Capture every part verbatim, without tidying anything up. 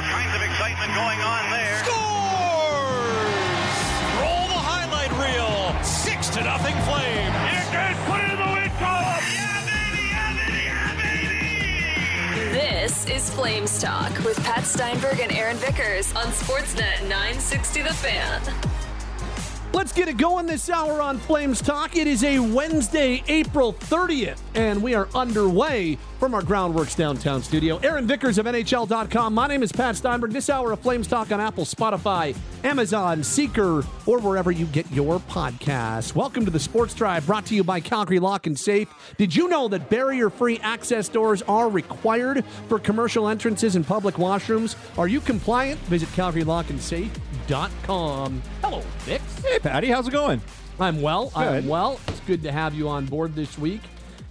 All kinds of excitement going on there. Scores! Roll the highlight reel. Six to nothing Flame. Here goes, put it in the win column. Yeah, baby, yeah, baby, yeah, baby. This is Flames Talk with Pat Steinberg and Aaron Vickers on Sportsnet nine sixty The Fan. Let's get it going this hour on Flames Talk. It is a Wednesday, April thirtieth, and we are underway from our Groundworks downtown studio. Aaron Vickers of N H L dot com. My name is Pat Steinberg. This hour of Flames Talk on Apple, Spotify, Amazon, Seeker, or wherever you get your podcasts. Welcome to the Sports Drive, brought to you by Calgary Lock and Safe. Did you know that barrier-free access doors are required for commercial entrances and public washrooms? Are you compliant? Visit Calgary Lock and Safe dot com. Hello, Vic. Hey, Patty, how's it going? I'm well. Good. I'm well. It's good to have you on board this week.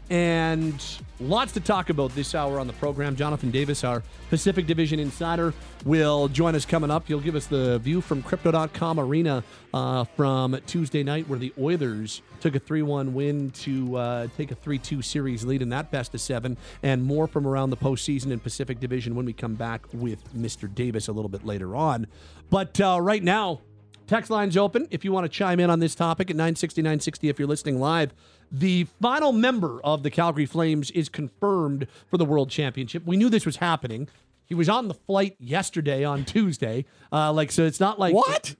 And lots to talk about this hour on the program. Jonathan Davis, our Pacific Division insider, will join us coming up. He'll give us the view from Crypto dot com Arena uh, from Tuesday night, where the Oilers took a three one win to uh, take a three two series lead in that best of seven, and more from around the postseason and Pacific Division when we come back with Mister Davis a little bit later on. But uh, right now, text line's open if you want to chime in on this topic at nine sixty, nine sixty if you're listening live. The final member of the Calgary Flames is confirmed for the World Championship. We knew this was happening. He was on the flight yesterday on Tuesday. Uh, like, so it's not like... What?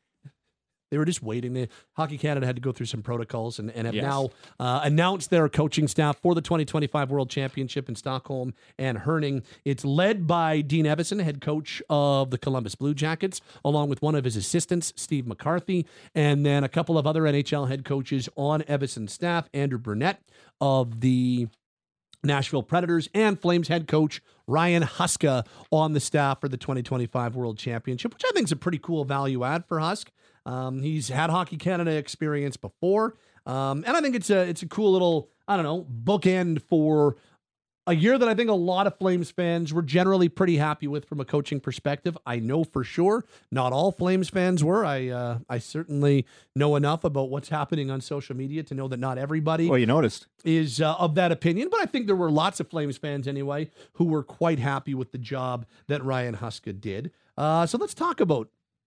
They were just waiting. The Hockey Canada had to go through some protocols and, and have Yes. now uh, announced their coaching staff for the twenty twenty-five World Championship in Stockholm and Herning. It's led by Dean Evason, head coach of the Columbus Blue Jackets, along with one of his assistants, Steve McCarthy, and then a couple of other N H L head coaches on Evason's staff, Andrew Burnett of the Nashville Predators, and Flames head coach Ryan Huska on the staff for the twenty twenty-five World Championship, which I think is a pretty cool value add for Husk. Um, he's had Hockey Canada experience before, um, and I think it's a it's a cool little, I don't know, bookend for a year that I think a lot of Flames fans were generally pretty happy with from a coaching perspective. I know for sure not all Flames fans were. I uh, I certainly know enough about what's happening on social media to know that not everybody Well, you noticed. is uh, of that opinion, but I think there were lots of Flames fans anyway who were quite happy with the job that Ryan Huska did. Uh, so let's talk about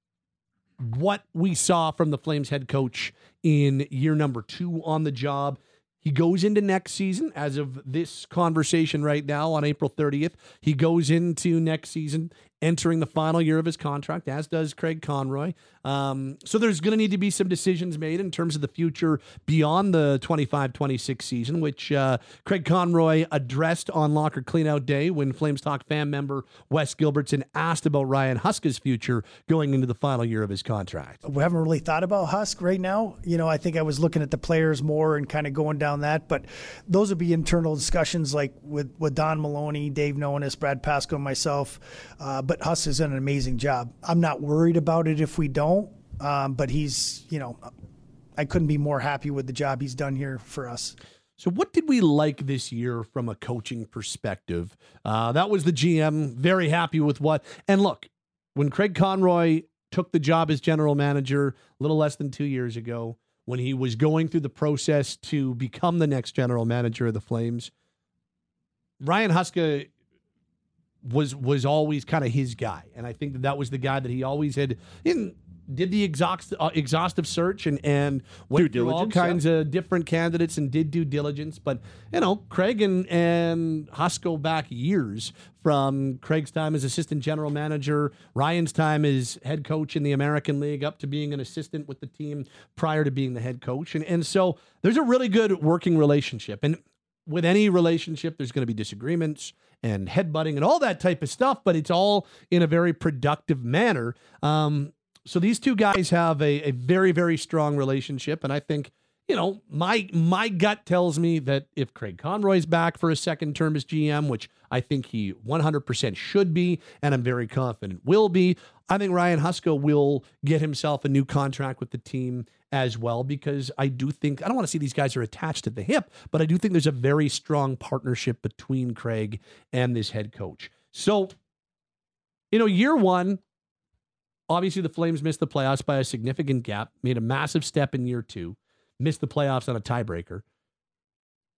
what we saw from the Flames head coach in year number two on the job. He goes into next season, as of this conversation right now on April thirtieth, he goes into next season entering the final year of his contract, as does Craig Conroy. Um, so there's going to need to be some decisions made in terms of the future beyond the twenty-five twenty-six season, which uh, Craig Conroy addressed on Locker Cleanout Day when Flames Talk fan member Wes Gilbertson asked about Ryan Huska's future going into the final year of his contract. We haven't really thought about Husk right now. You know, I think I was looking at the players more and kind of going down that, but those would be internal discussions like with, with Don Maloney, Dave Nonis, Brad Pasco, and myself. Uh, but Husk has done an amazing job. I'm not worried about it if we don't, um, but he's, you know, I couldn't be more happy with the job he's done here for us. So what did we like this year from a coaching perspective? Uh, that was the G M, very happy with what. And look, when Craig Conroy took the job as general manager a little less than two years ago, when he was going through the process to become the next general manager of the Flames, Ryan Huska was was always kind of his guy. And I think that that was the guy that he always had in, did the exhaust, uh, exhaustive search and, and went Due through all diligence, kinds yeah. of different candidates and did due diligence. But, you know, Craig and, and Husk go back years, from Craig's time as assistant general manager, Ryan's time as head coach in the American League, up to being an assistant with the team prior to being the head coach. And, and so there's a really good working relationship. And with any relationship, there's going to be disagreements and headbutting and all that type of stuff, but it's all in a very productive manner. Um, so these two guys have a, a very, very strong relationship. And I think, you know, my my gut tells me that if Craig Conroy's back for a second term as G M, which I think he one hundred percent should be, and I'm very confident will be, I think Ryan Huska will get himself a new contract with the team as well, because I do think, I don't want to see these guys are attached at the hip, but I do think there's a very strong partnership between Craig and this head coach. So, you know, year one, obviously the Flames missed the playoffs by a significant gap, made a massive step in year two, missed the playoffs on a tiebreaker.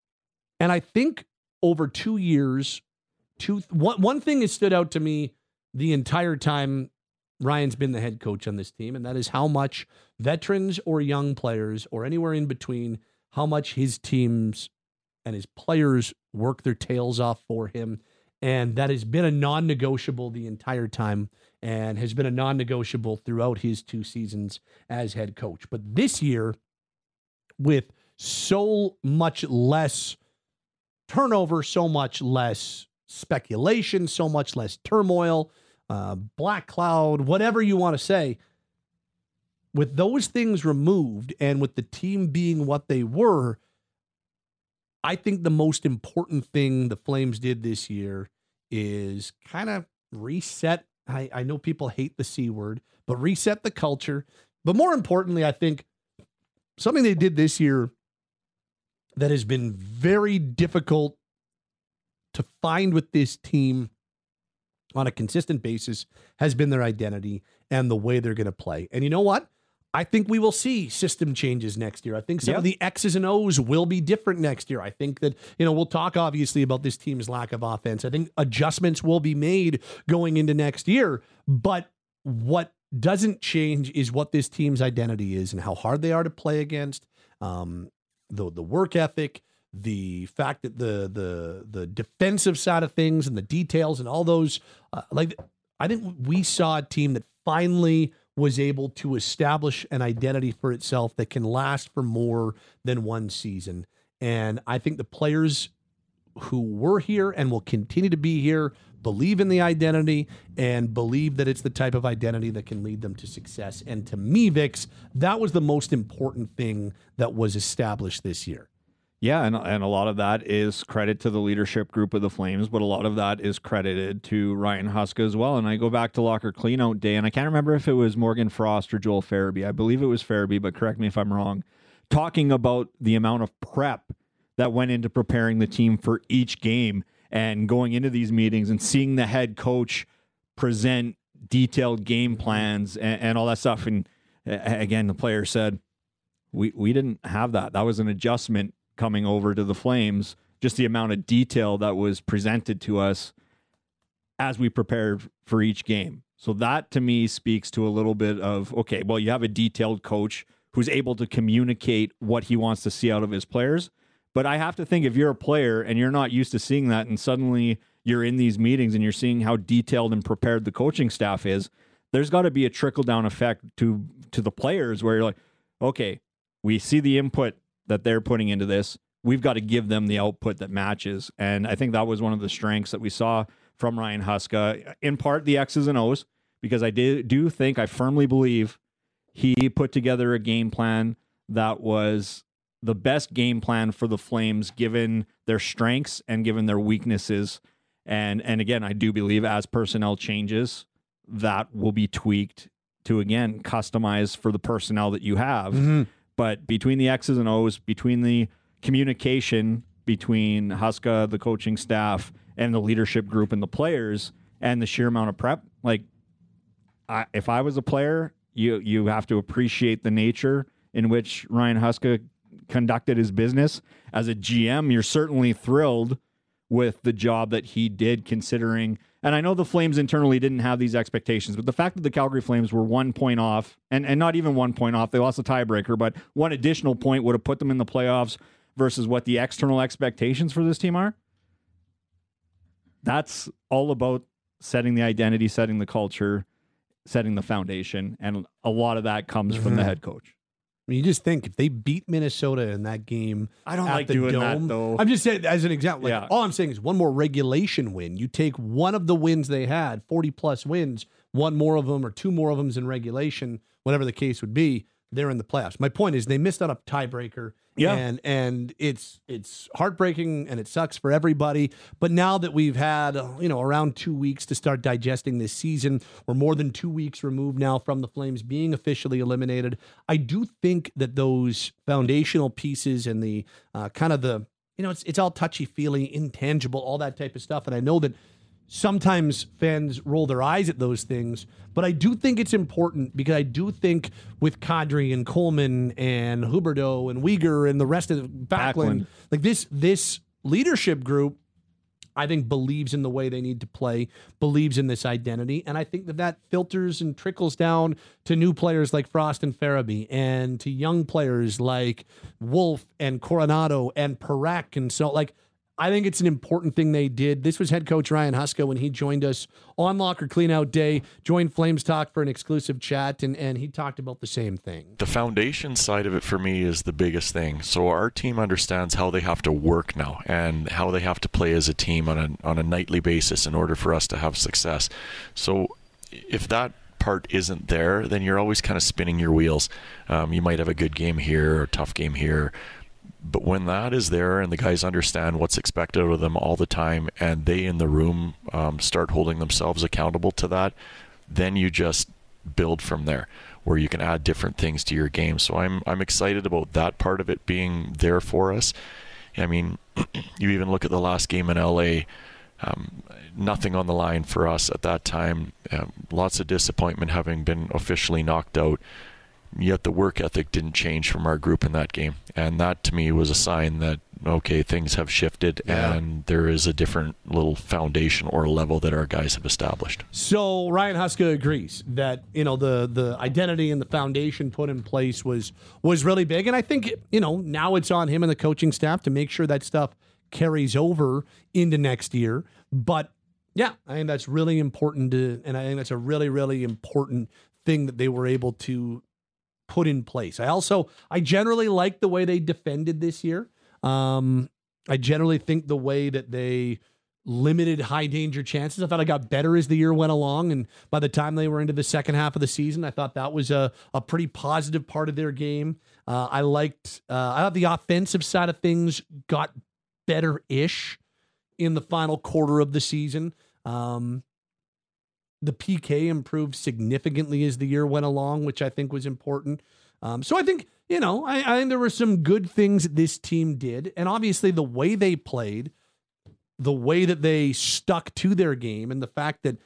And I think over two years, two one, one thing has stood out to me the entire time Ryan's been the head coach on this team, and that is how much veterans or young players or anywhere in between, how much his teams and his players work their tails off for him. And that has been a non-negotiable the entire time and has been a non-negotiable throughout his two seasons as head coach. But this year, with so much less turnover, so much less speculation, so much less turmoil, uh, black cloud, whatever you want to say, with those things removed and with the team being what they were, I think the most important thing the Flames did this year is kind of reset. I, I know people hate the C word, but reset the culture. But more importantly, I think something they did this year that has been very difficult to find with this team on a consistent basis has been their identity and the way they're going to play. And you know what? I think we will see system changes next year. I think some yep. of the X's and O's will be different next year. I think that, you know, we'll talk obviously about this team's lack of offense. I think adjustments will be made going into next year. But what doesn't change is what this team's identity is and how hard they are to play against, um, the the work ethic, the fact that the the the defensive side of things and the details and all those. Uh, like, I think we saw a team that finally was able to establish an identity for itself that can last for more than one season. And I think the players who were here and will continue to be here believe in the identity and believe that it's the type of identity that can lead them to success. And to me, Vix, that was the most important thing that was established this year. Yeah, and and a lot of that is credit to the leadership group of the Flames, but a lot of that is credited to Ryan Huska as well. And I go back to Locker Cleanout Day, and I can't remember if it was Morgan Frost or Joel Farabee. I believe it was Farabee, but correct me if I'm wrong, talking about the amount of prep that went into preparing the team for each game and going into these meetings and seeing the head coach present detailed game plans and, and all that stuff. And again, the player said, we, we didn't have that. That was an adjustment coming over to the Flames, just the amount of detail that was presented to us as we prepared for each game. So that to me speaks to a little bit of, okay, well, you have a detailed coach who's able to communicate what he wants to see out of his players. But I have to think if you're a player and you're not used to seeing that and suddenly you're in these meetings and you're seeing how detailed and prepared the coaching staff is, there's got to be a trickle-down effect to to the players where you're like, okay, we see the input that they're putting into this. We've got to give them the output that matches. And I think that was one of the strengths that we saw from Ryan Huska, in part the X's and O's, because I did, do think, I firmly believe he put together a game plan that was the best game plan for the Flames, given their strengths and given their weaknesses. And, and again, I do believe as personnel changes, that will be tweaked to, again, customize for the personnel that you have. Mm-hmm. But between the X's and O's, between the communication between Huska, the coaching staff, and the leadership group and the players, and the sheer amount of prep, like, I, if I was a player, you you have to appreciate the nature in which Ryan Huska conducted his business. As a G M, you're certainly thrilled with the job that he did, considering, and I know the Flames internally didn't have these expectations, but the fact that the Calgary Flames were one point off, and, and not even one point off, they lost a tiebreaker, but one additional point would have put them in the playoffs versus what the external expectations for this team are. That's all about setting the identity, setting the culture, setting the foundation, and a lot of that comes mm-hmm. from the head coach. I mean, you just think if they beat Minnesota in that game, I don't at like the doing Dome, that though. I'm just saying as an example. Like, yeah. All I'm saying is one more regulation win. You take one of the wins they had, forty plus wins, one more of them or two more of them in regulation, whatever the case would be. They're in the playoffs. My point is they missed out a tiebreaker. Yeah. And and it's it's heartbreaking and it sucks for everybody. But now that we've had, you know, around two weeks to start digesting this season, we're more than two weeks removed now from the Flames being officially eliminated. I do think that those foundational pieces and the uh, kind of the, you know, it's it's all touchy-feely, intangible, all that type of stuff. And I know that sometimes fans roll their eyes at those things, but I do think it's important because I do think with Kadri and Coleman and Huberdeau and Weegar and the rest of the Backlund, Backlund. like this this leadership group I think believes in the way they need to play, believes in this identity. And I think that that filters and trickles down to new players like Frost and Farabee and to young players like Wolf and Coronado and Parak. And so, like, I think it's an important thing they did. This was head coach Ryan Huska when he joined us on Locker Cleanout Day, joined Flames Talk for an exclusive chat, and, and he talked about the same thing. The foundation side of it for me is the biggest thing. So our team understands how they have to work now and how they have to play as a team on a, on a nightly basis in order for us to have success. So if that part isn't there, then you're always kind of spinning your wheels. Um, you might have a good game here or a tough game here. But when that is there and the guys understand what's expected of them all the time and they in the room um, start holding themselves accountable to that, then you just build from there where you can add different things to your game. So I'm I'm excited about that part of it being there for us. I mean, you even look at the last game in L A, um, nothing on the line for us at that time. Um, lots of disappointment having been officially knocked out. Yet the work ethic didn't change from our group in that game. And that to me was a sign that, okay, things have shifted yeah. and there is a different little foundation or level that our guys have established. So Ryan Huska agrees that, you know, the the identity and the foundation put in place was was really big. And I think, you know, now it's on him and the coaching staff to make sure that stuff carries over into next year. But yeah, I think that's really important to, and I think that's a really, really important thing that they were able to put in place. I also, I generally like the way they defended this year. Um, I generally think the way that they limited high danger chances. I thought it got better as the year went along. And by the time they were into the second half of the season, I thought that was a, a pretty positive part of their game. Uh, I liked, uh, I thought the offensive side of things got better-ish in the final quarter of the season. Um, The P K improved significantly as the year went along, which I think was important. Um, so I think, you know, I, I think there were some good things that this team did. And obviously the way they played, the way that they stuck to their game, and the fact that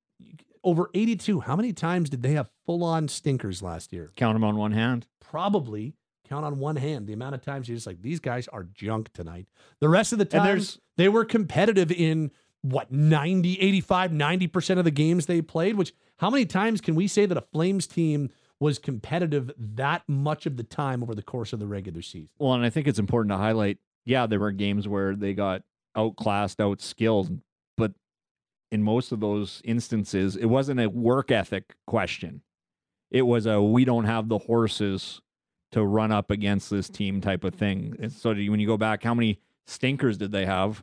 over eighty-two, how many times did they have full-on stinkers last year? Count them on one hand. Probably count on one hand the amount of times you're just like, these guys are junk tonight. The rest of the times they were competitive in what, ninety, eighty-five, ninety percent of the games they played, which how many times can we say that a Flames team was competitive that much of the time over the course of the regular season? Well, and I think it's important to highlight, yeah, there were games where they got outclassed, outskilled, but in most of those instances, it wasn't a work ethic question. It was a, we don't have the horses to run up against this team type of thing. And so when you go back, how many stinkers did they have?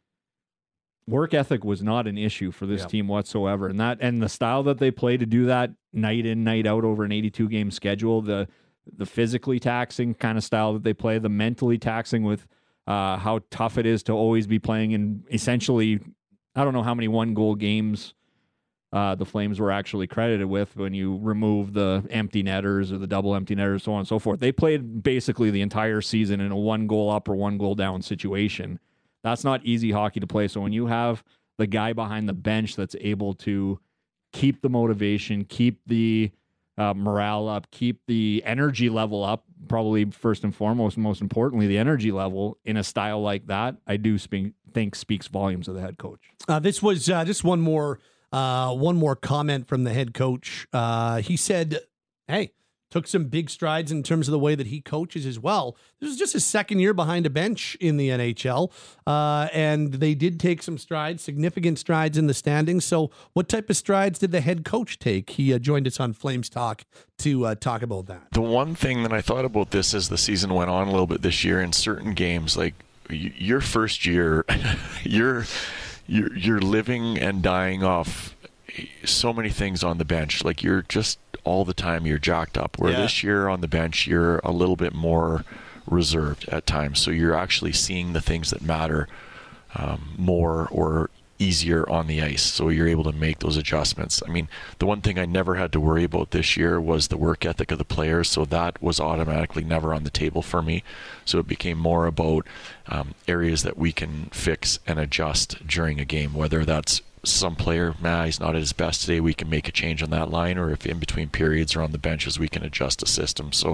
Work ethic was not an issue for this yep. team whatsoever. And that, and the style that they play to do that night in, night out over an eighty-two game schedule, the the physically taxing kind of style that they play, the mentally taxing with uh, how tough it is to always be playing in essentially, I don't know how many one goal games uh, the Flames were actually credited with when you remove the empty netters or the double empty netters, so on and so forth. They played basically the entire season in a one goal up or one goal down situation. That's not easy hockey to play. So when you have the guy behind the bench that's able to keep the motivation, keep the uh, morale up, keep the energy level up, probably first and foremost, most importantly, the energy level in a style like that, I do speak, think speaks volumes of the head coach. Uh, this was uh, just one more, uh, one more comment from the head coach. Uh, he said, hey, took some big strides in terms of the way that he coaches as well. This is just his second year behind a bench in the N H L, uh, and they did take some strides, significant strides in the standings. So what type of strides did the head coach take? He uh, joined us on Flames Talk to uh, talk about that. The one thing that I thought about this as the season went on a little bit this year in certain games, like y- your first year, you're, you're, you're living and dying off so many things on the bench. Like you're just all the time you're jacked up, where yeah. this year on the bench you're a little bit more reserved at times, so you're actually seeing the things that matter um, more or easier on the ice, so you're able to make those adjustments. I mean, the one thing I never had to worry about this year was the work ethic of the players, so that was automatically never on the table for me. So it became more about um, areas that we can fix and adjust during a game, whether that's some player, nah, he's not at his best today, we can make a change on that line, or if in between periods or on the benches, we can adjust the system. So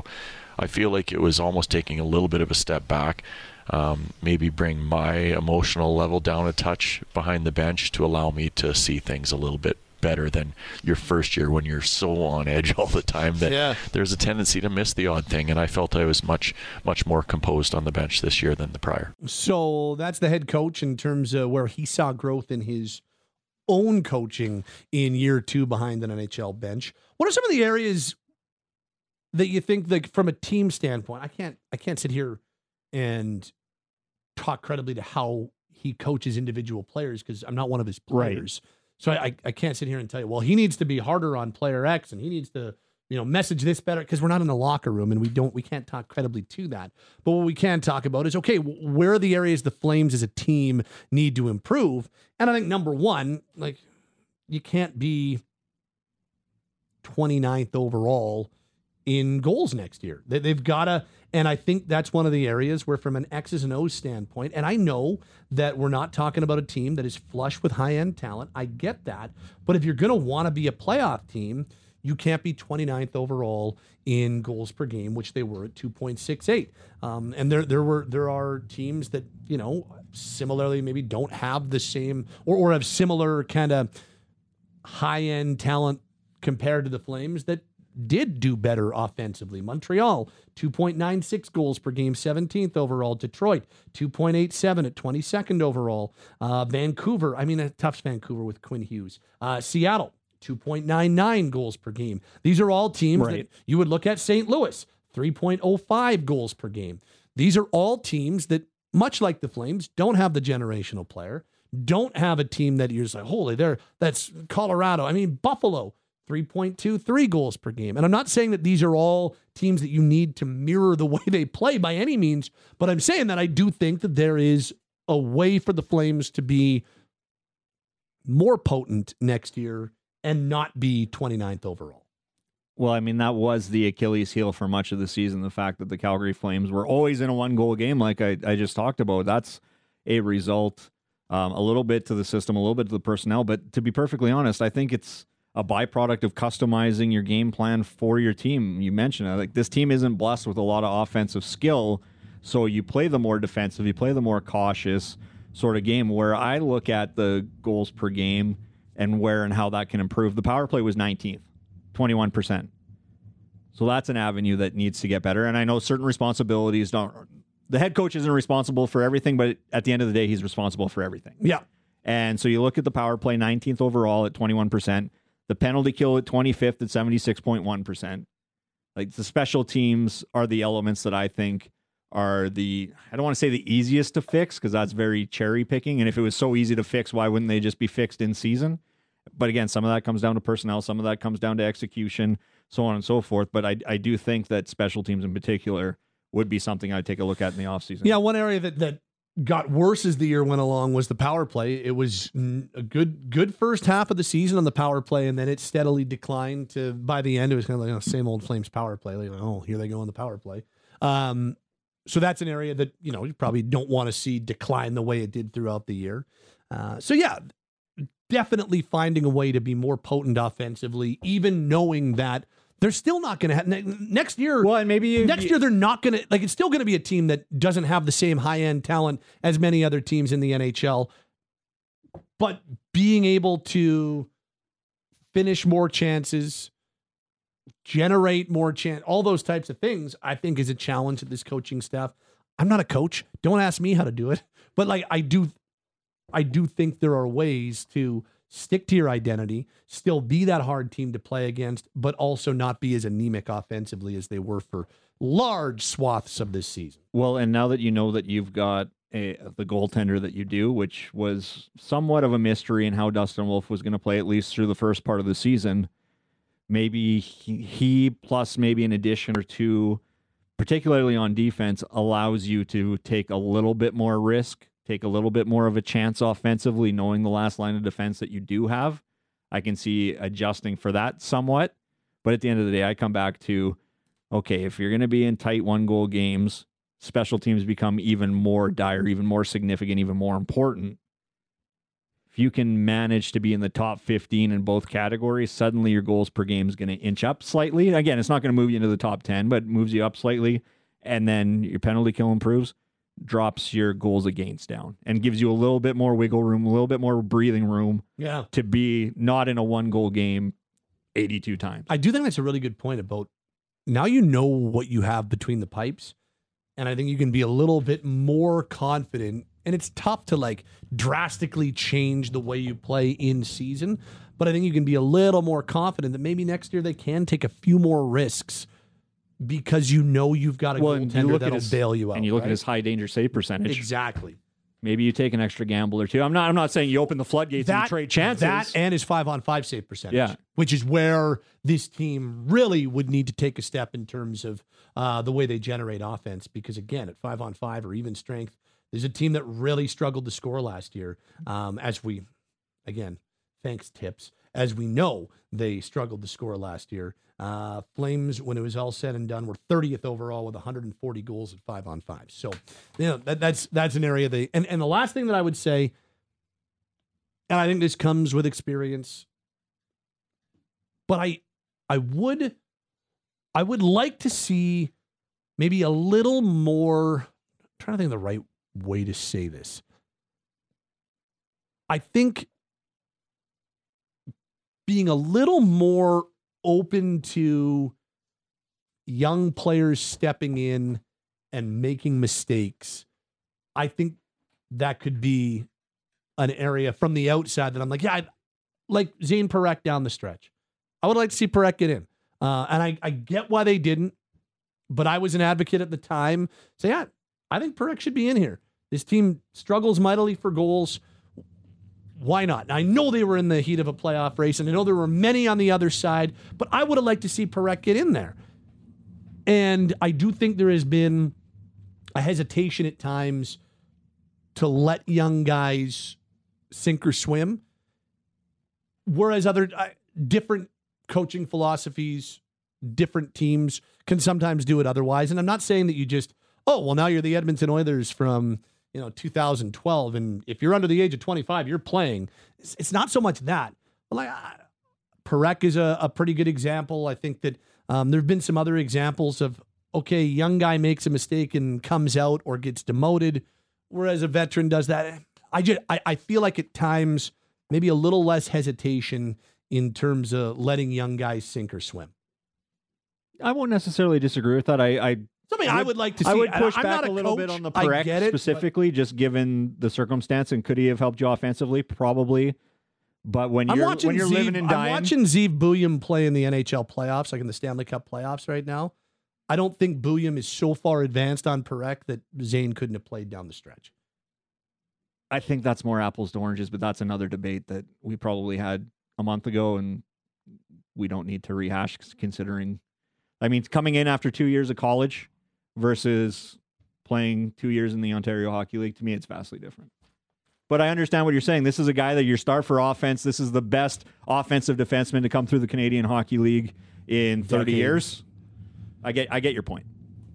I feel like it was almost taking a little bit of a step back. Um, maybe bring my emotional level down a touch behind the bench to allow me to see things a little bit better than your first year when you're so on edge all the time that yeah. there's a tendency to miss the odd thing. And I felt I was much, much more composed on the bench this year than the prior. So that's the head coach in terms of where he saw growth in his own coaching in year two behind an N H L bench. What are some of the areas that you think, like from a team standpoint, I can't, I can't sit here and talk credibly to how he coaches individual players because I'm not one of his players. Right. So I, I can't sit here and tell you, well, he needs to be harder on player X and he needs to, you know, message this better because we're not in the locker room and we don't, we can't talk credibly to that. But what we can talk about is, okay, where are the areas the Flames as a team need to improve? And I think number one, like you can't be twenty-ninth overall in goals next year. They, they've got to, and I think that's one of the areas where from an X's and O's standpoint, and I know that we're not talking about a team that is flush with high-end talent. I get that. But if you're going to want to be a playoff team, you can't be twenty-ninth overall in goals per game, which they were at two point six eight. Um, and there there were there are teams that, you know, similarly maybe don't have the same or, or have similar kind of high-end talent compared to the Flames that did do better offensively. Montreal, two point nine six goals per game, seventeenth overall. Detroit, two point eight seven at twenty-second overall. Uh, Vancouver, I mean, a tough Vancouver with Quinn Hughes. Uh, Seattle, two point nine nine goals per game. These are all teams right. that you would look at. Saint Louis, three point oh five goals per game. These are all teams that, much like the Flames, don't have the generational player, don't have a team that you're just like, holy, there, that's Colorado. I mean, Buffalo, three point two three goals per game. And I'm not saying that these are all teams that you need to mirror the way they play by any means, but I'm saying that I do think that there is a way for the Flames to be more potent next year and not be twenty-ninth overall. Well, I mean, that was the Achilles heel for much of the season, the fact that the Calgary Flames were always in a one-goal game like I, I just talked about. That's a result, um, a little bit to the system, a little bit to the personnel, but to be perfectly honest, I think it's a byproduct of customizing your game plan for your team. You mentioned it. Like, this team isn't blessed with a lot of offensive skill, so you play the more defensive, you play the more cautious sort of game. Where I look at the goals per game and where and how that can improve, the power play was nineteenth, twenty-one percent. So that's an avenue that needs to get better. And I know certain responsibilities don't. The head coach isn't responsible for everything, but at the end of the day, he's responsible for everything. Yeah. And so you look at the power play, nineteenth overall at twenty-one percent. The penalty kill at twenty-fifth at seventy-six point one percent. Like, the special teams are the elements that I think are the, I don't want to say the easiest to fix because that's very cherry picking. And if it was so easy to fix, why wouldn't they just be fixed in season? But again, some of that comes down to personnel. Some of that comes down to execution, so on and so forth. But I, I do think that special teams in particular would be something I'd take a look at in the offseason. Yeah, one area that, that got worse as the year went along was the power play. It was a good good first half of the season on the power play, and then it steadily declined to, by the end, it was kind of like, you know, same old Flames power play. Like, oh, here they go on the power play. Um, so that's an area that, you know, you probably don't want to see decline the way it did throughout the year. Uh, so yeah, definitely finding a way to be more potent offensively, even knowing that they're still not going to have ne- next year. Well, and maybe you, next year they're not going to, like, it's still going to be a team that doesn't have the same high end talent as many other teams in the N H L, but being able to finish more chances, generate more chance, all those types of things, I think is a challenge to this coaching staff. I'm not a coach. Don't ask me how to do it, but like, I do, I do think there are ways to stick to your identity, still be that hard team to play against, but also not be as anemic offensively as they were for large swaths of this season. Well, and now that you know that you've got a, the goaltender that you do, which was somewhat of a mystery in how Dustin Wolf was going to play, at least through the first part of the season, maybe he, he plus maybe an addition or two, particularly on defense, allows you to take a little bit more risk, take a little bit more of a chance offensively, knowing the last line of defense that you do have. I can see adjusting for that somewhat. But at the end of the day, I come back to, okay, if you're going to be in tight one-goal games, special teams become even more dire, even more significant, even more important. if you can manage to be in the top fifteen in both categories, suddenly your goals per game is going to inch up slightly. Again, it's not going to move you into the top ten, but moves you up slightly. And then your penalty kill improves, drops your goals against down, and gives you a little bit more wiggle room, a little bit more breathing room Yeah. to be not in a one-goal game eighty-two times. I do think that's a really good point about now you know what you have between the pipes, and I think you can be a little bit more confident. And it's tough to like drastically change the way you play in season, but I think you can be a little more confident that maybe next year they can take a few more risks because you know you've got a Well, and you goaltender look at that'll his- bail you out. and you look right? at his high danger save percentage. Exactly. Maybe you take an extra gamble or two. I'm not. I'm not saying you open the floodgates and you trade chances. That and his five on five save percentage, Yeah. which is where this team really would need to take a step in terms of uh, the way they generate offense. Because again, at five on five or even strength, there's a team that really struggled to score last year. Um, as we, again, thanks Tips, as we know, they struggled to score last year. Uh, Flames, when it was all said and done, were thirtieth overall with one hundred forty goals at five on five. So, you know, that, that's that's an area they. And and the last thing that I would say, and I think this comes with experience, but I I would I would like to see maybe a little more. I'm trying to think of the right way to say this. I think being a little more open to young players stepping in and making mistakes, I think that could be an area from the outside that I'm like, yeah, I'd, like Zane Parekh down the stretch. I would like to see Parekh get in. Uh, and I, I get why they didn't, but I was an advocate at the time. So yeah, I think Parekh should be in here. This team struggles mightily for goals. Why not? Now, I know they were in the heat of a playoff race, and I know there were many on the other side, but I would have liked to see Parekh get in there. And I do think there has been a hesitation at times to let young guys sink or swim, whereas other uh, different coaching philosophies, different teams can sometimes do it otherwise. And I'm not saying that you just, oh, well, now you're the Edmonton Oilers from, you know, two thousand twelve, and if you're under the age of twenty-five, you're playing. It's, it's not so much that. But like, uh, Parekh is a, a pretty good example. I think that um, there have been some other examples of, okay, young guy makes a mistake and comes out or gets demoted, whereas a veteran does that. I just, I, I feel like at times maybe a little less hesitation in terms of letting young guys sink or swim. I won't necessarily disagree with that. I, I Something I would like to see. I would push I'm back not a little coach. bit on the I Parekh get it, specifically, just given the circumstance. And could he have helped you offensively? Probably. But when I'm you're watching when you're Zeev, living and dying, I'm watching Zeev Buium play in the N H L playoffs, like in the Stanley Cup playoffs right now. I don't think Buium is so far advanced on Parekh that Zane couldn't have played down the stretch. I think that's more apples to oranges, but that's another debate that we probably had a month ago, and we don't need to rehash. Considering, I mean, coming in after two years of college versus playing two years in the Ontario Hockey League, to me, it's vastly different. But I understand what you're saying. This is a guy that you're star for offense. This is the best offensive defenseman to come through the Canadian Hockey League in thirty Decades. years. I get, I get your point.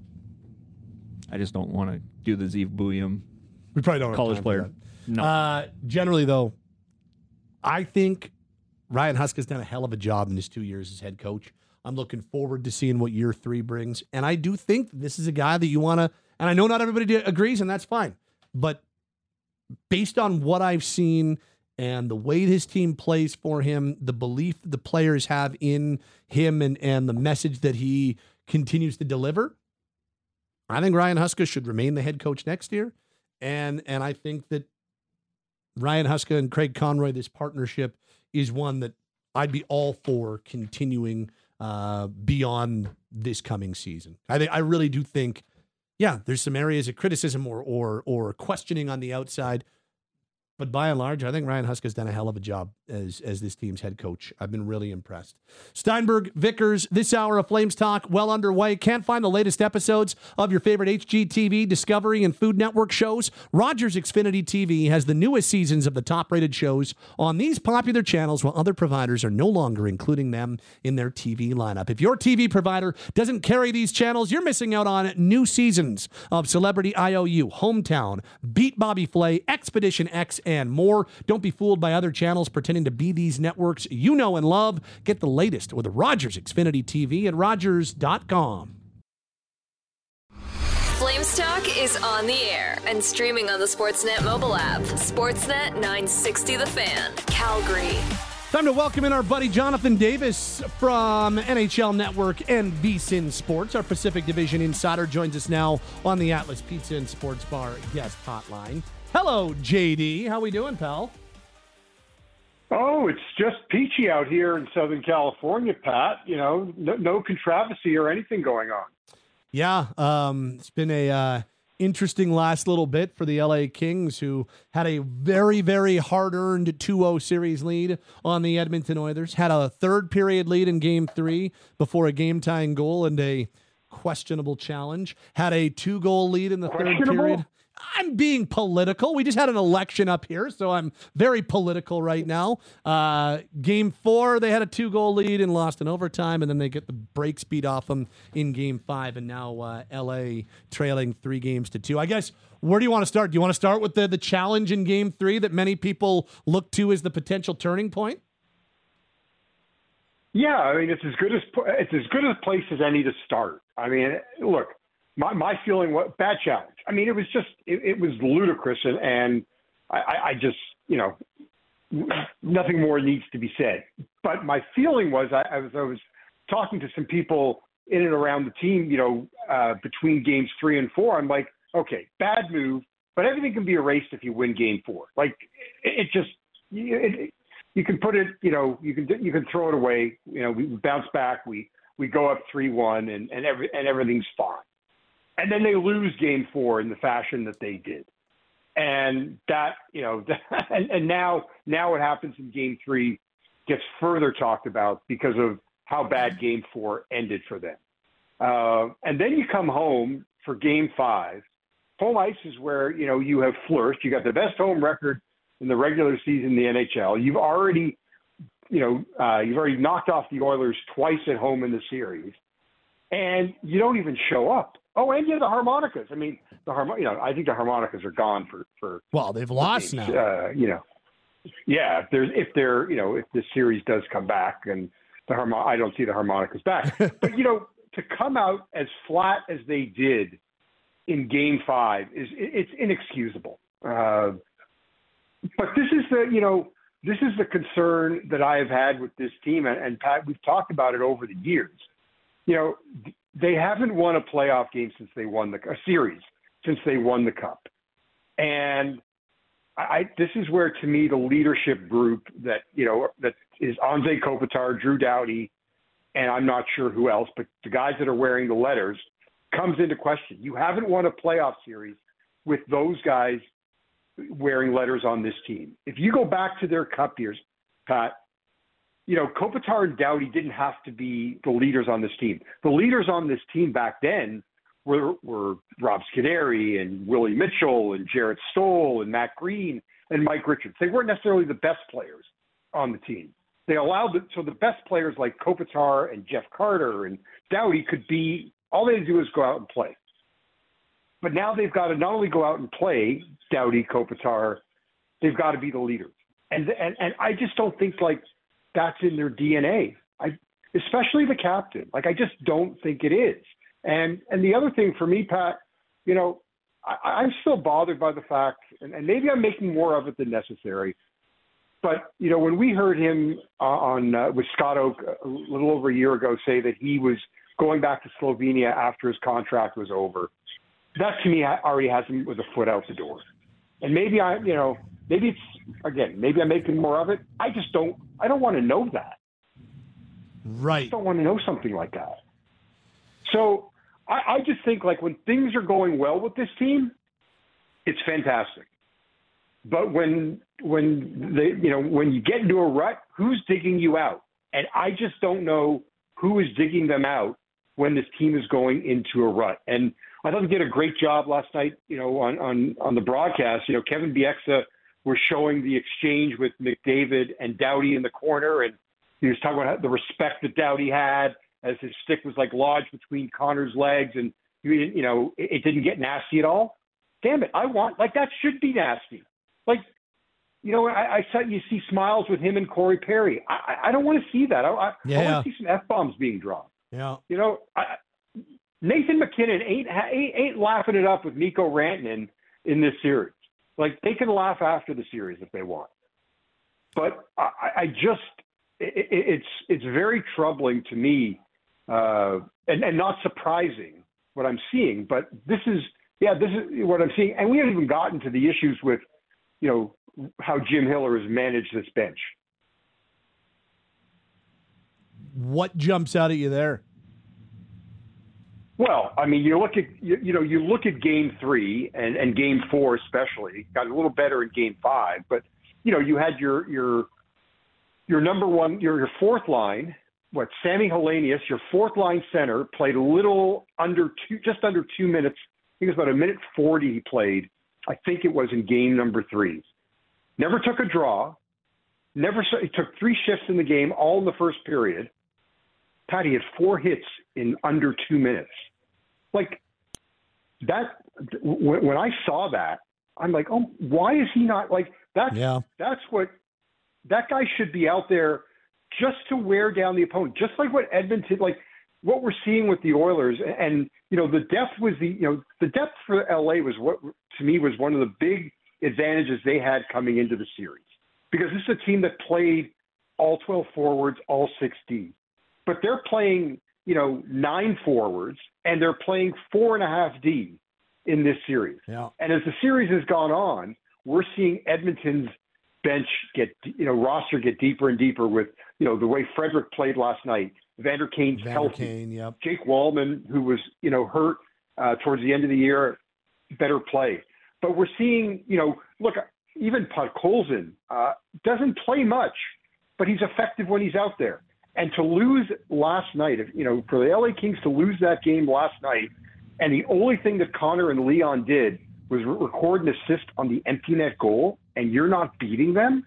I just don't want to do the Zeev Buium We probably don't have college time for player. that. No, Uh, generally, though, I think Ryan Huska has done a hell of a job in his two years as head coach. I'm looking forward to seeing what year three brings. And I do think this is a guy that you want to, and I know not everybody agrees, and that's fine. But based on what I've seen and the way his team plays for him, the belief the players have in him and, and the message that he continues to deliver, I think Ryan Huska should remain the head coach next year. And and I think that Ryan Huska and Craig Conroy, this partnership, is one that I'd be all for continuing uh, beyond this coming season. I think I really do think, yeah, there's some areas of criticism or or or questioning on the outside, but by and large, I think Ryan Huska's done a hell of a job as as this team's head coach. I've been really impressed. Steinberg, Vickers, this hour of Flames Talk well underway. Can't find the latest episodes of your favorite H G T V, Discovery, and Food Network shows? Rogers Xfinity T V has the newest seasons of the top-rated shows on these popular channels, while other providers are no longer including them in their T V lineup. If your T V provider doesn't carry these channels, you're missing out on new seasons of Celebrity I O U, Hometown, Beat Bobby Flay, Expedition X, and more. Don't be fooled by other channels pretending to be these networks you know and love. Get the latest with Rogers Xfinity T V at Rogers dot com. Flames Talk is on the air and streaming on the Sportsnet mobile app. Sportsnet nine sixty The Fan, Calgary. Time to welcome in our buddy Jonathan Davis from N H L Network and VSiN Sports. Our Pacific Division insider joins us now on the Atlas Pizza and Sports Bar guest hotline. Hello, J D. How we doing, pal? Oh, it's just peachy out here in Southern California, Pat. You know, no, no controversy or anything going on. Yeah, um, it's been a uh, interesting last little bit for the L A Kings, who had a very, very hard-earned two oh series lead on the Edmonton Oilers. Had a third period lead in Game three before a game-tying goal and a questionable challenge. Had a two-goal lead in the third period. I'm being political. We just had an election up here, so I'm very political right now. Uh, game four, they had a two-goal lead and lost in overtime, and then they get the brakes beat off them in game five, and now uh, L A trailing three games to two. I guess, where do you want to start? Do you want to start with the, the challenge in game three that many people look to as the potential turning point? Yeah, I mean, it's as good as it's as good a place as any to start. I mean, look, my my feeling was bad challenge. I mean, it was just it, it was ludicrous, and, and I, I just you know nothing more needs to be said. But my feeling was I, I was I was talking to some people in and around the team, you know, uh, between games three and four. I'm like, okay, bad move, but everything can be erased if you win game four. Like it, it just it, you can put it, you know, you can you can throw it away. You know, we bounce back, we we go up three one, and and every and everything's fine. And then they lose game four in the fashion that they did. And that, you know, and, and now now what happens in game three gets further talked about because of how bad game four ended for them. Uh, and then you come home for game five. Home ice is where, you know, you have flourished. You got the best home record in the regular season in the N H L. You've already, you know, uh, you've already knocked off the Oilers twice at home in the series. And you don't even show up. Oh, and you have the harmonicas. I mean, the harmo- you know, I think the harmonicas are gone for for. Well, they've lost games. now. Uh, you know, yeah. If there's if they're you know if this series does come back and the harmo- I don't see the harmonicas back. But you know, to come out as flat as they did in Game Five is it's inexcusable. Uh, but this is the you know this is the concern that I have had with this team, and, and Pat, we've talked about it over the years. You know, they haven't won a playoff game since they won the a series since they won the cup, and I this is where, to me, the leadership group that you know that is Anze Kopitar, Drew Doughty, and I'm not sure who else, but the guys that are wearing the letters comes into question. You haven't won a playoff series with those guys wearing letters on this team. If you go back to their cup years, Pat. You know, Kopitar and Doughty didn't have to be the leaders on this team. The leaders on this team back then were, were Rob Scuderi and Willie Mitchell and Jarrett Stoll and Matt Green and Mike Richards. They weren't necessarily the best players on the team. They allowed the, so the best players like Kopitar and Jeff Carter and Doughty could be, all they had to do is go out and play. But now they've got to not only go out and play, Doughty, Kopitar, they've got to be the leaders. And, and, and I just don't think like, that's in their D N A, I, especially the captain. Like, I just don't think it is. And and the other thing for me, Pat, you know, I, I'm still bothered by the fact, and, and maybe I'm making more of it than necessary, but, you know, when we heard him on uh, with Scott Oak a little over a year ago say that he was going back to Slovenia after his contract was over, that to me already has him with a foot out the door. And maybe I, you know, maybe it's, again, maybe I'm making more of it. I just don't, I don't want to know that. Right. I just don't want to know something like that. So I, I just think like when things are going well with this team, it's fantastic. But when, when they, you know, when you get into a rut, who's digging you out? And I just don't know who is digging them out when this team is going into a rut. And I thought they did a great job last night, you know, on, on, on the broadcast. You know, Kevin Bieksa was showing the exchange with McDavid and Doughty in the corner, and he was talking about the respect that Doughty had as his stick was like lodged between Connor's legs, and you know, it, it didn't get nasty at all. Damn it, I want like that should be nasty. Like You know, I, I saw you see smiles with him and Corey Perry. I, I don't want to see that. I, I, Yeah. I want to see some F-bombs being dropped. Yeah. You know, I, Nathan McKinnon ain't, ain't ain't laughing it up with Mikko Rantanen in this series. Like, they can laugh after the series if they want. But I, I just it, it's it's very troubling to me, uh, and and not surprising what I'm seeing. But this is yeah, this is what I'm seeing, and we haven't even gotten to the issues with, you know, how Jim Hiller has managed this bench. What jumps out at you there? Well, I mean, you look at you, you know you look at Game Three and, and Game Four especially got a little better in Game Five, but you know you had your your your number one your your fourth line, what Sammy Helenius, your fourth line center, played a little under two, just under two minutes. I think it was about a minute forty he played. I think it was in Game Number Three. Never took a draw. Never he took three shifts in the game, all in the first period. Patty had four hits in under two minutes. Like that, when I saw that, I'm like, oh, why is he not like that's Yeah. that's what that guy should be out there just to wear down the opponent, just like what Edmonton, like what we're seeing with the Oilers, and you know the depth was the you know the depth for L A was what to me was one of the big advantages they had coming into the series, because this is a team that played all twelve forwards, all six D. But they're playing, you know, nine forwards, and they're playing four and a half D in this series. Yeah. And as the series has gone on, we're seeing Edmonton's bench get, you know, roster get deeper and deeper with, you know, the way Frederick played last night. Vander Kane's Vander healthy. Kane, yep. Jake Wallman, who was, you know, hurt uh, towards the end of the year, better play. But we're seeing, you know, look, even Podkolzin uh, doesn't play much, but he's effective when he's out there. And to lose last night, you know, for the L A Kings to lose that game last night, and the only thing that Connor and Leon did was re- record an assist on the empty net goal, and you're not beating them,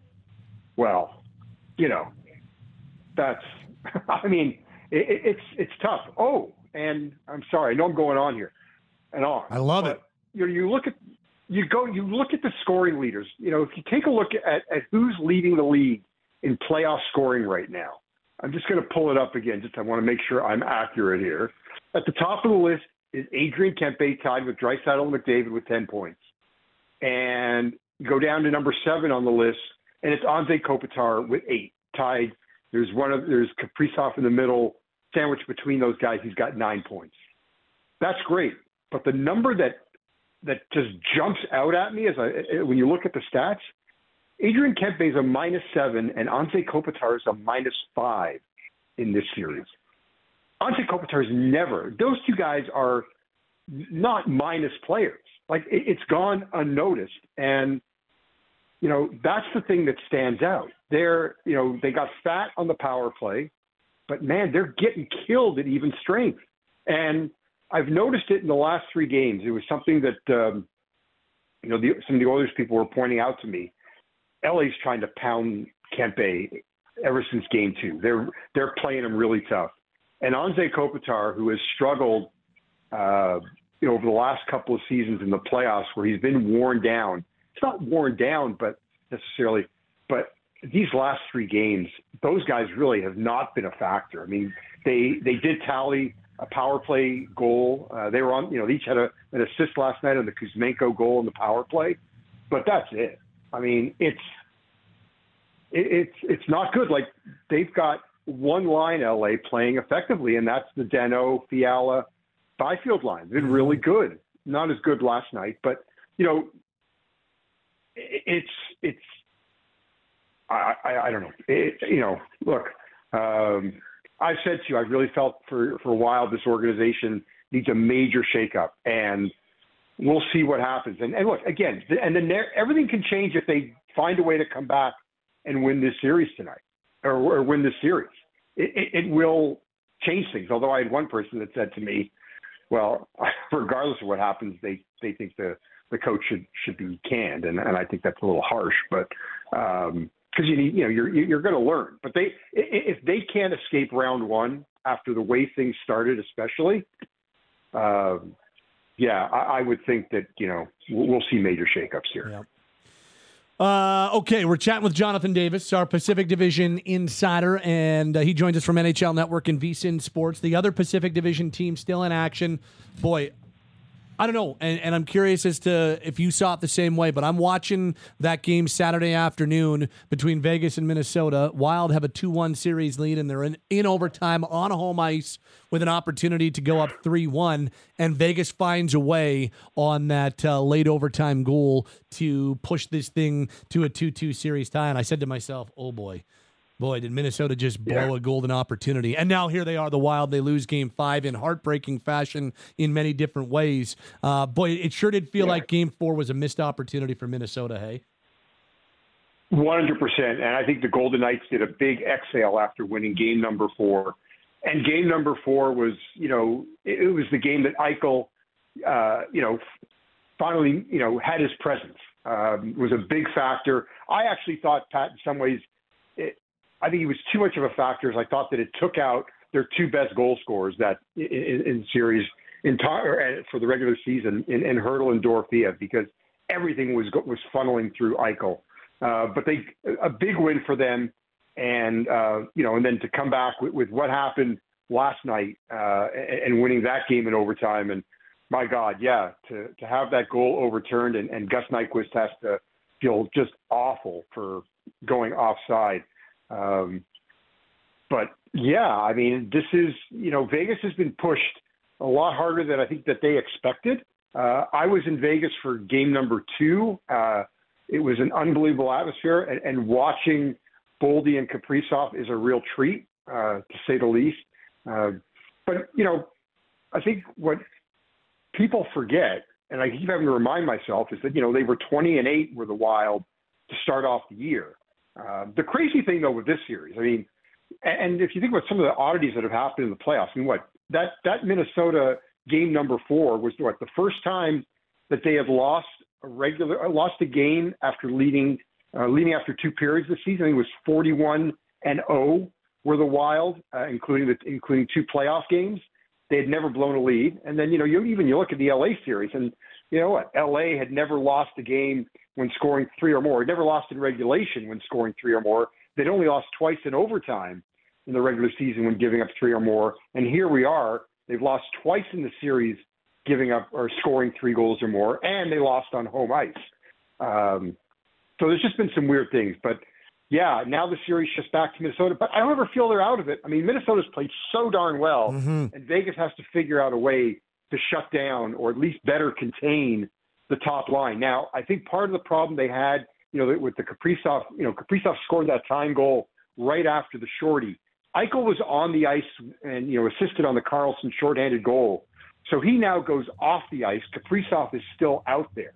well, you know, that's, I mean, it, it's it's tough. Oh, and I'm sorry, I know I'm going on here and on. I love but, it. You know, you look at you go, you look at the scoring leaders. You know, if you take a look at, at who's leading the league in playoff scoring right now. I'm just going to pull it up again. Just I want to make sure I'm accurate here. At the top of the list is Adrian Kempe, tied with Draisaitl and McDavid with ten points. And go down to number seven on the list, and it's Anze Kopitar with eight, tied. There's one of there's Kaprizov in the middle, sandwiched between those guys. He's got nine points. That's great, but the number that that just jumps out at me as I when you look at the stats. Adrian Kempe is a minus seven, and Anze Kopitar is a minus five in this series. Anze Kopitar is never. Those two guys are not minus players. Like, it, it's gone unnoticed. And, you know, that's the thing that stands out. They're, you know, they got fat on the power play, but, man, they're getting killed at even strength. And I've noticed it in the last three games. It was something that, um, you know, the, some of the Oilers people were pointing out to me. L A's trying to pound Kempe ever since game two. They're they're playing him really tough. And Anze Kopitar, who has struggled uh, you know, over the last couple of seasons in the playoffs where he's been worn down. It's not worn down, but necessarily, but these last three games, those guys really have not been a factor. I mean, they they did tally a power play goal. Uh, they were on, you know, they each had a, an assist last night on the Kuzmenko goal in the power play, but that's it. I mean, it's it, it's it's not good. Like, they've got one line, L A, playing effectively, and that's the Danault, Fiala, Byfield line. They've been really good. Not as good last night, but you know, it, it's it's I, I I don't know. It, you know, look, um, I've said to you, I really felt for for a while this organization needs a major shakeup, and we'll see what happens. And, and look, again, and then there, everything can change if they find a way to come back and win this series tonight, or, or win this series. It, it, it will change things. Although I had one person that said to me, well, regardless of what happens, they, they think the, the coach should should be canned, and, and I think that's a little harsh. But because um, you need, you know, you're you're going to learn. But they if they can't escape round one after the way things started, especially. Um, Yeah, I, I would think that, you know, we'll, we'll see major shakeups here. Yeah. Uh, okay, we're chatting with Jonathan Davis, our Pacific Division insider, and uh, he joins us from N H L Network and V S I N Sports. The other Pacific Division team still in action. Boy, I don't know, and, and I'm curious as to if you saw it the same way, but I'm watching that game Saturday afternoon between Vegas and Minnesota. Wild have a two one series lead, and they're in, in overtime on home ice with an opportunity to go up three one, and Vegas finds a way on that uh, late overtime goal to push this thing to a two two series tie, and I said to myself, oh boy. Boy, did Minnesota just blow yeah. a golden opportunity. And now here they are, the Wild. They lose game five in heartbreaking fashion in many different ways. Uh, boy, it sure did feel yeah. like game four was a missed opportunity for Minnesota, hey? one hundred percent. And I think the Golden Knights did a big exhale after winning game number four. And game number four was, you know, it, it was the game that Eichel, uh, you know, finally, you know, had his presence. Um, was a big factor. I actually thought, Pat, in some ways, it, I think it was too much of a factor. As I thought that it took out their two best goal scorers that in, in, in series entire for the regular season in, in Hertl and Dorothea, because everything was was funneling through Eichel. Uh, but they a big win for them, and uh, you know, and then to come back with, with what happened last night uh, and, and winning that game in overtime. And my God, yeah, to to have that goal overturned, and, and Gus Nyquist has to feel just awful for going offside. Um, but yeah, I mean, this is, you know, Vegas has been pushed a lot harder than I think that they expected. Uh, I was in Vegas for game number two. Uh, it was an unbelievable atmosphere, and, and watching Boldy and Kaprizov is a real treat, uh, to say the least. Uh, but, you know, I think what people forget, and I keep having to remind myself, is that, you know, they were twenty and eight were the Wild to start off the year. Uh, the crazy thing, though, with this series, I mean, and if you think about some of the oddities that have happened in the playoffs, I mean, what, that, that Minnesota game number four was what, the first time that they had lost a regular, lost a game after leading, uh, leading after two periods this season. I think it was forty-one and oh were the Wild, uh, including the, including two playoff games. They had never blown a lead. And then, you know, you even you look at the L A series, and you know what, L A had never lost a game when scoring three or more. It never lost in regulation when scoring three or more. They'd only lost twice in overtime in the regular season when giving up three or more. And here we are. They've lost twice in the series giving up or scoring three goals or more, and they lost on home ice. Um, so there's just been some weird things. But, yeah, now the series shifts back to Minnesota. But I don't ever feel they're out of it. I mean, Minnesota's played so darn well, mm-hmm. and Vegas has to figure out a way to shut down or at least better contain the top line. Now, I think part of the problem they had, you know, with the Kaprizov, you know, Kaprizov scored that tying goal right after the shorty. Eichel was on the ice and, you know, assisted on the Karlsson shorthanded goal. So he now goes off the ice. Kaprizov is still out there.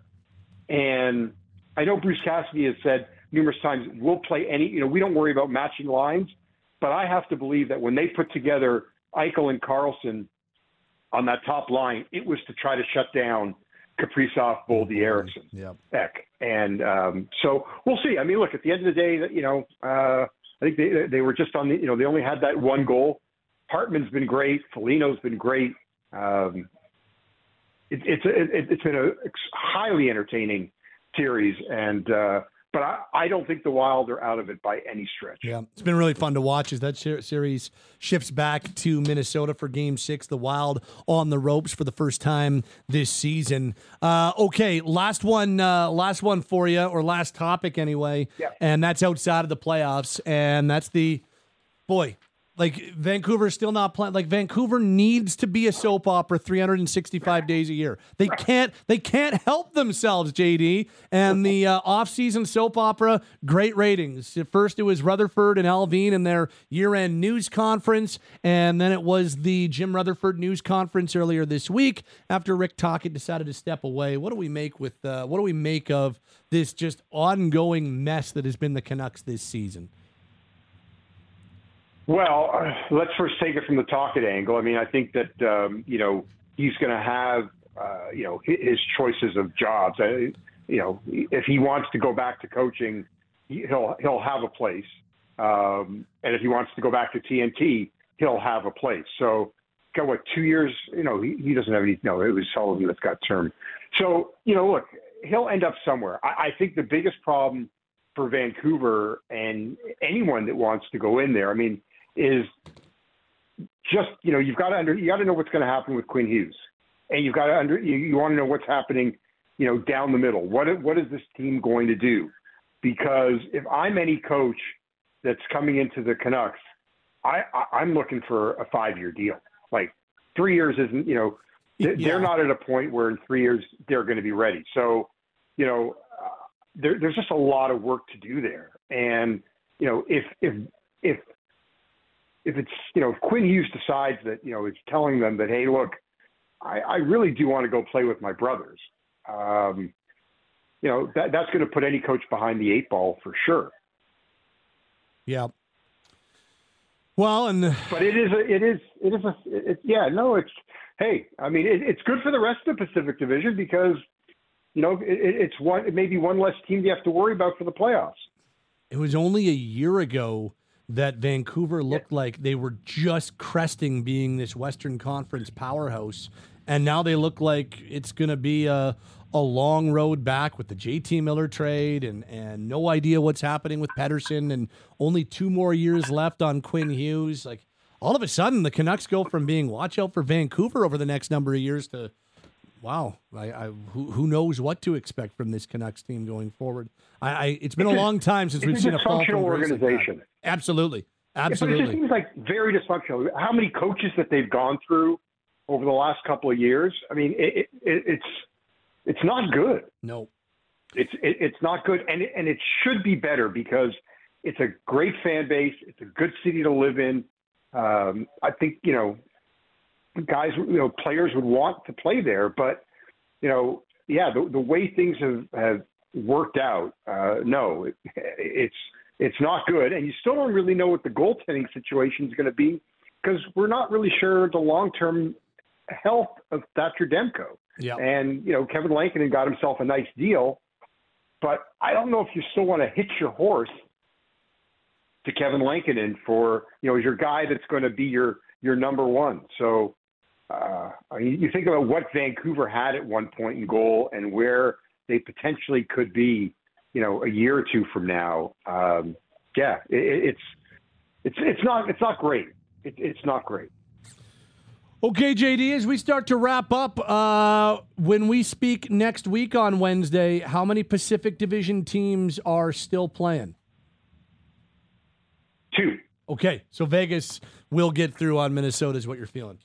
And I know Bruce Cassidy has said numerous times, we'll play any, you know, we don't worry about matching lines. But I have to believe that when they put together Eichel and Karlsson on that top line, it was to try to shut down Kaprizov, Boldy, Eriksson, yep. Ek. And um, so we'll see. I mean, look, at the end of the day, that you know, uh, I think they they were just on the, you know, they only had that one goal. Hartman's been great. Foligno's been great. Um, it, it's it, it's been a highly entertaining series, and uh, but I, I don't think the Wild are out of it by any stretch. Yeah, it's been really fun to watch as that series shifts back to Minnesota for Game Six. The Wild on the ropes for the first time this season. Uh, okay, last one, uh, last one for you, or last topic anyway, yeah. And that's outside of the playoffs, and that's the boy. Like, Vancouver's still not playing. Like, Vancouver needs to be a soap opera three hundred sixty-five days a year. They can't They can't help themselves, J D. And the uh, off-season soap opera, great ratings. At first, it was Rutherford and Alvin in their year-end news conference, and then it was the Jim Rutherford news conference earlier this week after Rick Tocchet decided to step away. What do we make with? Uh, what do we make of this just ongoing mess that has been the Canucks this season? Well, uh, let's first take it from the Tocchet angle. I mean, I think that, um, you know, he's going to have, uh, you know, his choices of jobs. I, you know, if he wants to go back to coaching, he'll he'll have a place. Um, and if he wants to go back to T N T, he'll have a place. So, got what, two years? You know, he, he doesn't have any, no, it was Sullivan that's got term. So, you know, look, he'll end up somewhere. I, I think the biggest problem for Vancouver and anyone that wants to go in there, I mean, is just, you know, you've got to under, you got to know what's going to happen with Quinn Hughes, and you've got to under, you, you want to know what's happening, you know, down the middle. What what is this team going to do? Because if I'm any coach that's coming into the Canucks, I, I I'm looking for a five-year deal. Like three years isn't, you know, they're Yeah. not at a point where in three years they're going to be ready. So, you know, uh, there, there's just a lot of work to do there. And, you know, if, if, if, if it's, you know, if Quinn Hughes decides that, you know, it's telling them that, hey, look, I, I really do want to go play with my brothers. Um, you know, that, that's going to put any coach behind the eight ball for sure. Yeah. Well, and But it is, a, it is, it is a, it, yeah, no, it's, hey, I mean, it, it's good for the rest of the Pacific Division because, you know, it, it's one, it may be one less team you have to worry about for the playoffs. it was only a year ago that Vancouver looked yeah. like they were just cresting being this Western Conference powerhouse. And now they look like it's going to be a, a long road back with the J T Miller trade and, and no idea what's happening with Pettersson and only two more years left on Quinn Hughes. Like all of a sudden the Canucks go from being watch out for Vancouver over the next number of years to, wow, I, I who, who knows what to expect from this Canucks team going forward. I, I It's been it's a long time since we've seen a fall from grace organization. Like Absolutely. Absolutely. Yeah, but it just seems like very dysfunctional. How many coaches that they've gone through over the last couple of years? I mean, it, it, it's it's not good. No, it's it, it's not good, and it, and it should be better because it's a great fan base. It's a good city to live in. Um, I think you know, guys, you know, players would want to play there, but you know, yeah, the, the way things have, have worked out, uh, no, it, it's it's not good, and you still don't really know what the goaltending situation is going to be because we're not really sure the long-term health of Thatcher Demko. Yeah. And, you know, Kevin Lankinen got himself a nice deal, but I don't know if you still want to hitch your horse to Kevin Lankinen for, you know, your guy that's going to be your, your number one. So uh, you think about what Vancouver had at one point in goal and where they potentially could be, you know, a year or two from now. Um, yeah, it, it's, it's, it's not, it's not great. It, it's not great. Okay, J D, as we start to wrap up, uh, when we speak next week on Wednesday, how many Pacific Division teams are still playing? Two. Okay, so Vegas will get through on Minnesota is what you're feeling.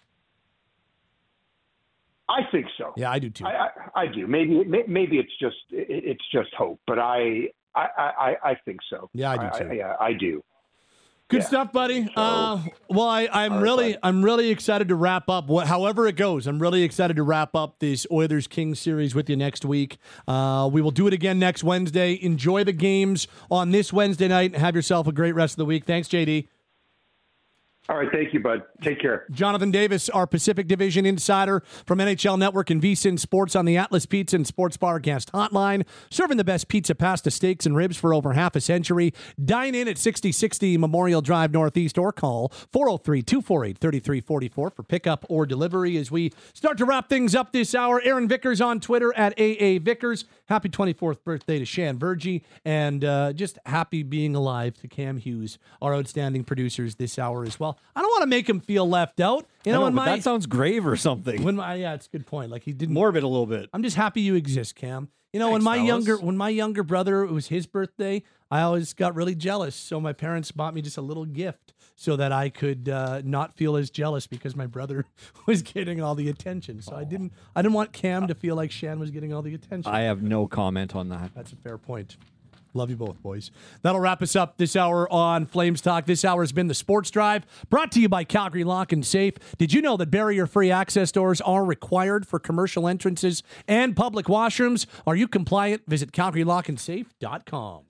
I think so. Yeah, I do too. I, I, I do. Maybe maybe it's just it's just hope, but I I, I, I think so. Yeah, I do too. I, I, yeah, I do. Good yeah. stuff, buddy. So, uh, well, I, I'm right, really, buddy. I'm really excited to wrap up. What, however it goes, I'm really excited to wrap up this Oilers Kings series with you next week. Uh, we will do it again next Wednesday. Enjoy the games on this Wednesday night and have yourself a great rest of the week. Thanks, J D. All right, thank you, bud. Take care. Jonathan Davis, our Pacific Division insider from N H L Network and V S I N Sports on the Atlas Pizza and Sports Bar Guest Hotline, serving the best pizza, pasta, steaks, and ribs for over half a century. Dine in at sixty sixty Memorial Drive Northeast or call four oh three, two four eight, three three four four for pickup or delivery. As we start to wrap things up this hour, Aaron Vickers on Twitter at A A Vickers. Happy twenty-fourth birthday to Shan Virgie, and uh, just happy being alive to Cam Hughes, our outstanding producers this hour as well. I don't want to make him feel left out. You know, know when but my, that sounds grave or something. When my, yeah, it's a good point. Like he didn't morbid a little bit. I'm just happy you exist, Cam. You know, Thanks, when my fellas. younger when my younger brother, it was his birthday, I always got really jealous. So my parents bought me just a little gift so that I could uh, not feel as jealous because my brother was getting all the attention. So oh. I didn't I didn't want Cam to feel like Shan was getting all the attention. I have no comment on that. That's a fair point. Love you both, boys. That'll wrap us up this hour on Flames Talk. This hour has been the Sports Drive, brought to you by Calgary Lock and Safe. Did you know that barrier-free access doors are required for commercial entrances and public washrooms? Are you compliant? Visit calgary lock and safe dot com.